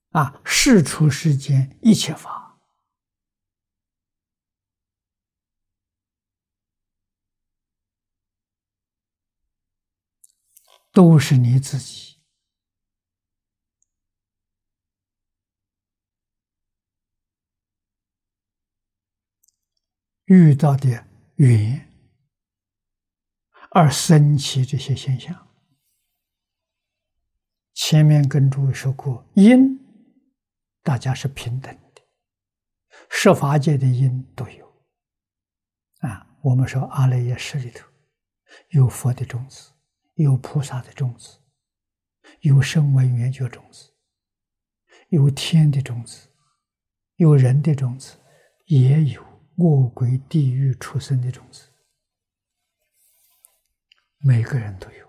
事出世间一切法，都是你自己遇到的缘而生起这些现象。前面跟诸位说过，因大家是平等的，十法界的因都有。我们说阿赖耶识里头有佛的种子，有菩萨的种子，有声闻缘觉种子，有天的种子，有人的种子，也有恶鬼地狱畜生的种子，每个人都有。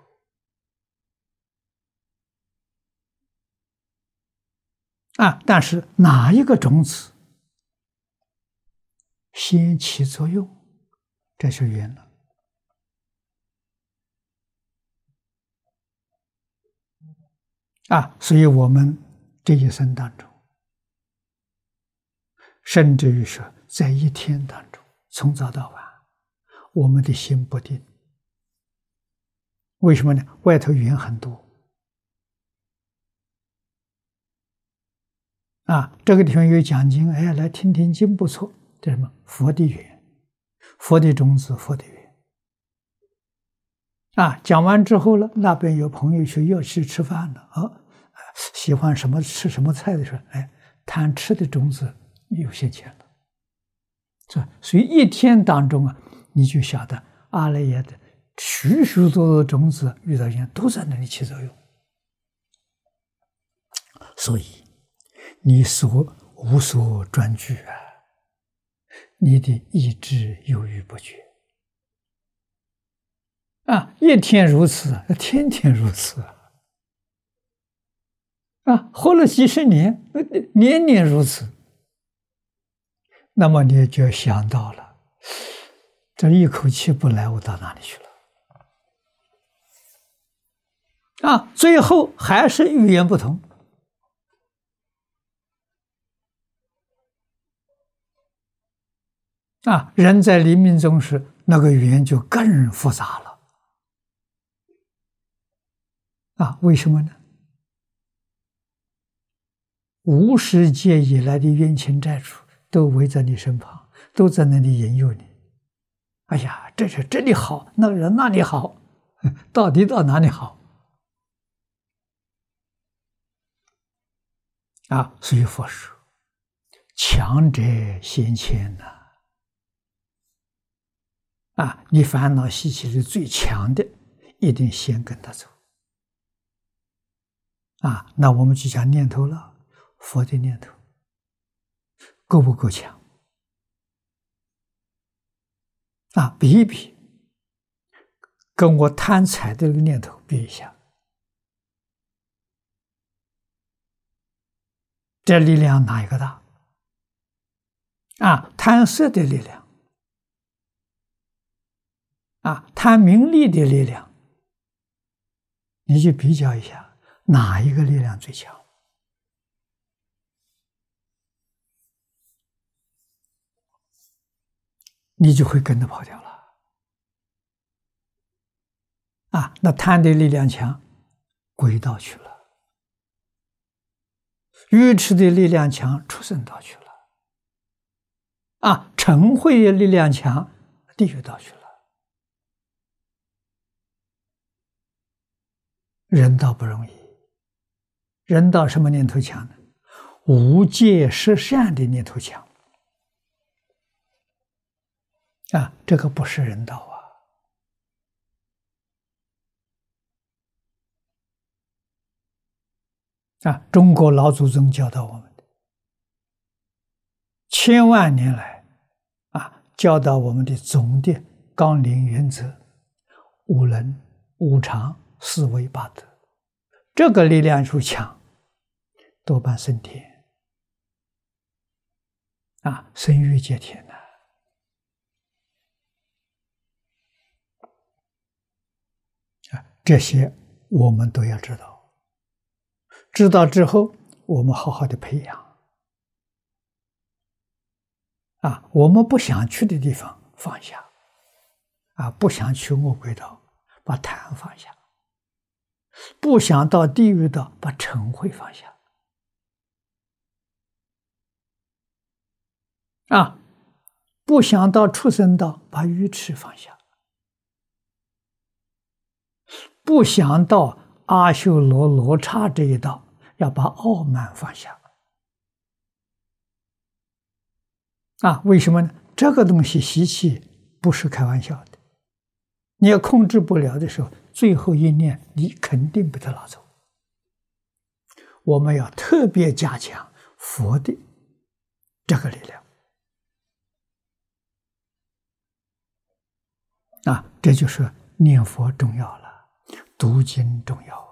但是哪一个种子先起作用，这是缘了。所以我们这一生当中，甚至于说在一天当中，从早到晚，我们的心不定。为什么呢？外头缘很多。这个地方有讲经，来听听经不错。这什么？佛的缘，佛的种子，佛的缘。讲完之后了，那边有朋友要去吃饭了，喜欢什么吃什么菜的时候，贪吃的种子又现前了。所以一天当中你就晓得阿赖耶的许许多多种子遇到缘都在那里起作用。所以你无所专据你的意志犹豫不决一天如此，天天如此活了几十年，年年如此。那么你就想到了，这一口气不来，我到哪里去了？最后还是语言不同。人在临命终时，那个语言就更复杂了。为什么呢？无始劫以来的冤亲债主都围在你身旁，都在那里引诱你。哎呀，这是这里好，那人那里好，到底到哪里好？所以佛说，强者先迁你烦恼习气是最强的，一定先跟他走。那我们就讲念头了，佛的念头够不够强？比一比，跟我贪财的这个念头比一下，这力量哪一个大？贪色的力量，贪名利的力量，你去比较一下，哪一个力量最强？你就会跟着跑掉了。那贪的力量强，鬼道去了；愚痴的力量强，畜生道去了；嗔恚的力量强，地狱道去了。人道不容易，人道什么念头强呢？无戒十善的念头强。这个不是人道中国老祖宗教导我们的，千万年来教导我们的总的纲领原则，五伦、五常、四维八德，这个力量如强，多半升天升欲界天这些我们都要知道。知道之后， 我们好好的培养我们不想去的地方放下不想去恶鬼道，把贪放下；不想到地狱道，把嗔恚放下不想到畜生道，把愚痴放下；不想到阿修罗罗刹这一道，要把傲慢放下为什么呢？这个东西习气不是开玩笑的，你要控制不了的时候，最后一念你肯定被他拿走。我们要特别加强佛的这个力量这就是念佛重要了，读经重要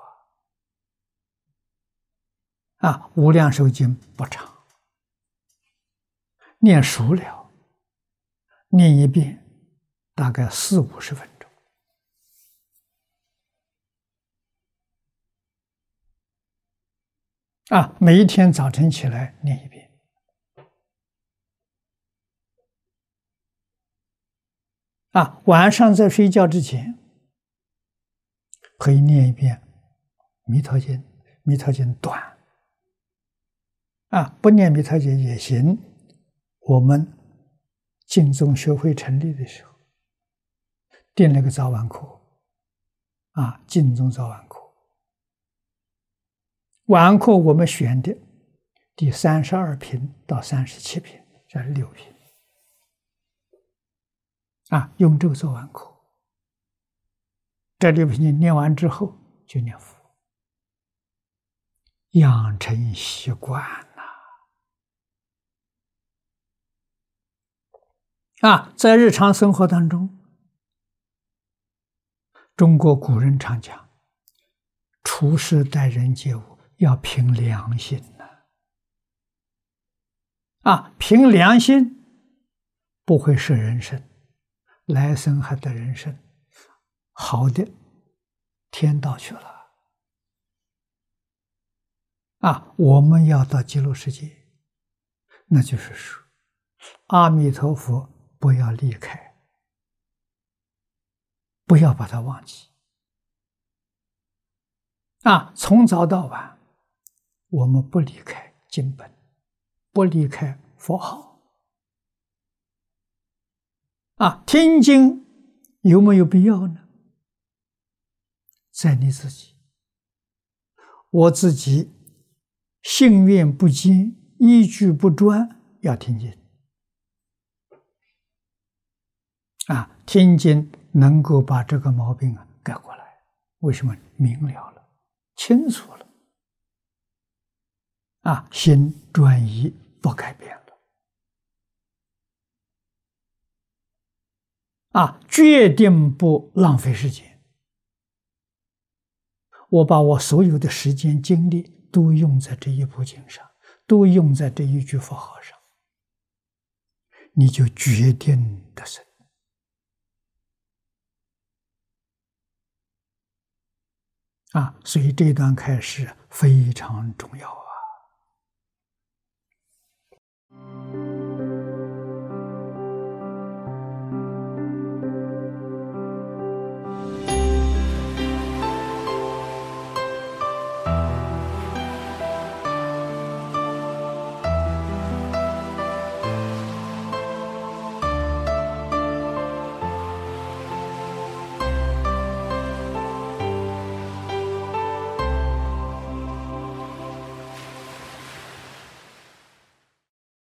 无量寿经不长，念熟了，念一遍大概40-50分钟每一天早晨起来念一遍晚上在睡觉之前可以念一遍弥陀经。弥陀经短不念弥陀经也行。我们净宗学会成立的时候定了个早晚课净宗早晚课。晚课我们选的第32品到37品，这是6品用这个做晚课。这6品念完之后就念佛，养成习惯在日常生活当中，中国古人常讲，处事待人接物要凭良心凭良心不会失人身，来生还得人身，好的天道去了我们要到极乐世界，那就是说阿弥陀佛不要离开，不要把它忘记从早到晚我们不离开经本，不离开佛号听经有没有必要呢？在你自己，我自己信愿不坚，依据不专，要听经听经能够把这个毛病改过来。为什么？明了了，清楚了心转移，不改变了决定不浪费时间。我把我所有的时间精力都用在这一部经上，都用在这一句佛号上，你就决定得胜所以这段开示非常重要